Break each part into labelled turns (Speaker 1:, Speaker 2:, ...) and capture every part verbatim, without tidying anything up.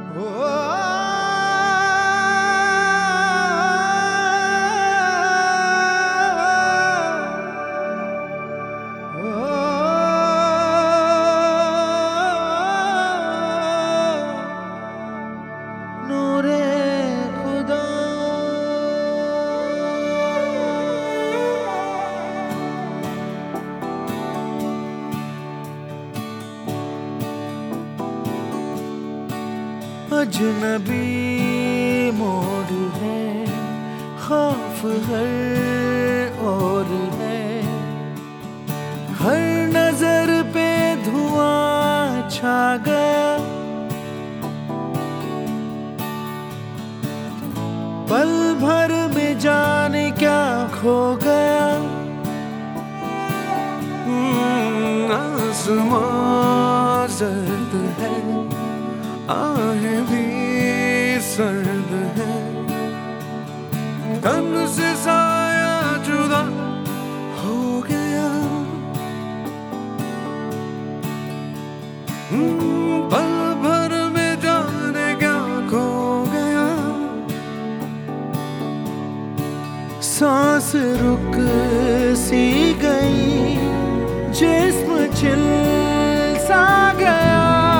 Speaker 1: अजनबी मोड़ है, खौफ हर और है, हर नजर पे धुआं छा गया। पल भर में जाने क्या खो गया। आसमां सर्द है, आहें भी सर्द है, तन से साया जुदा हो गया। पल भर में जाने क्या खो गया। सांस रुक सी गई, जिस्म चिल सा गया।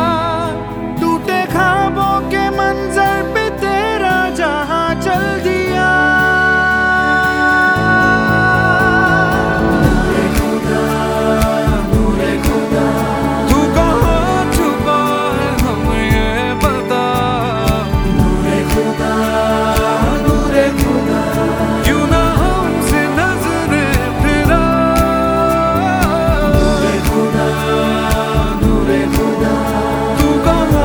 Speaker 1: ख्वाबों के मंजर पे तेरा जहां चल दिया। नूरे खुदा, नूरे खुदा, तू कहाँ छुपा है हमें ये बता। नूरे खुदा, नूरे खुदा, क्यों ना हमसे नजरें फिरा। नूरे खुदा, नूरे खुदा, तू कहाँ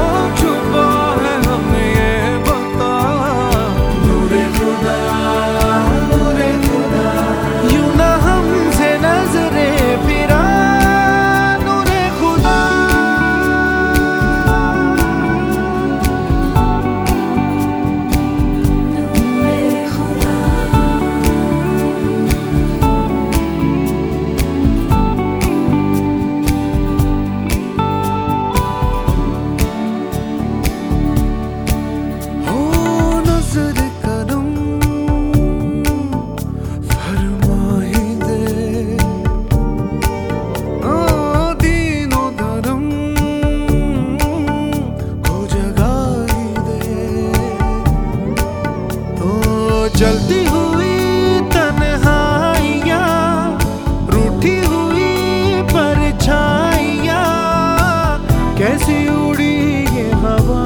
Speaker 1: जलती हुई तन्हाइयाँ, रूठी हुई परछाइयाँ, कैसी उड़ी ये हवा,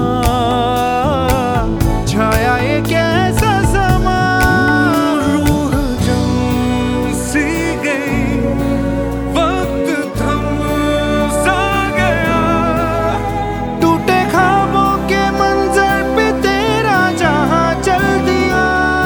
Speaker 1: छाया ये कैसा समा। रूह जम सी गई, वक्त थम सा गया। टूटे ख्वाबों के मंजर पे तेरा जहां चल दिया।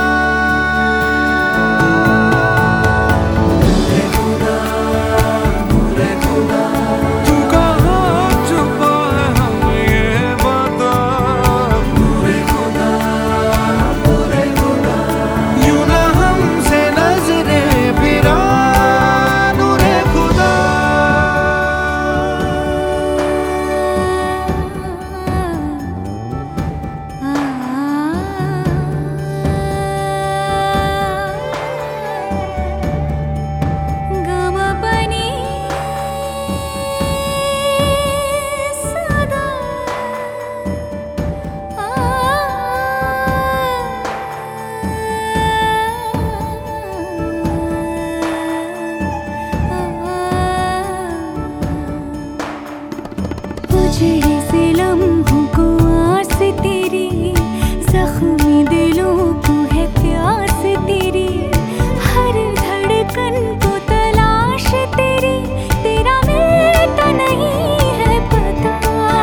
Speaker 2: उजड़े से लम्हों को आस तेरी, जख्मी दिलों को है प्यास तेरी, हर धड़कन को तलाश तेरी, तेरा मिलता नहीं है पता।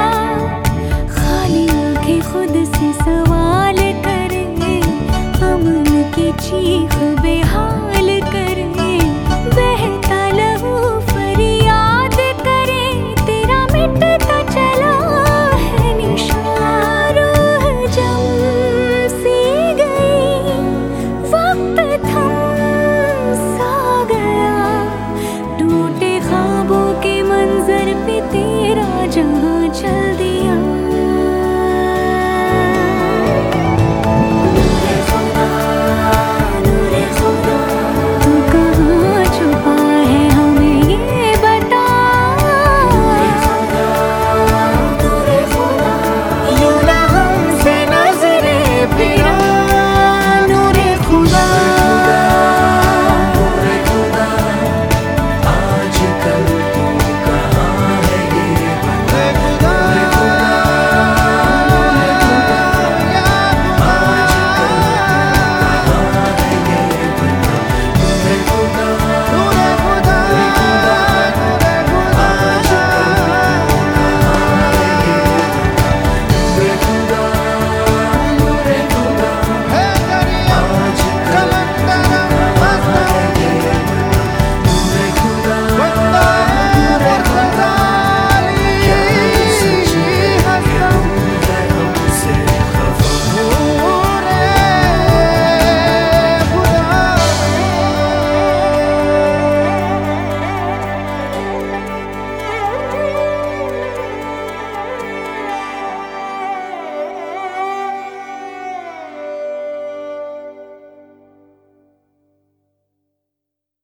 Speaker 2: खाली आंखें खुद से सवाल करे, अमन की चीख बेहाल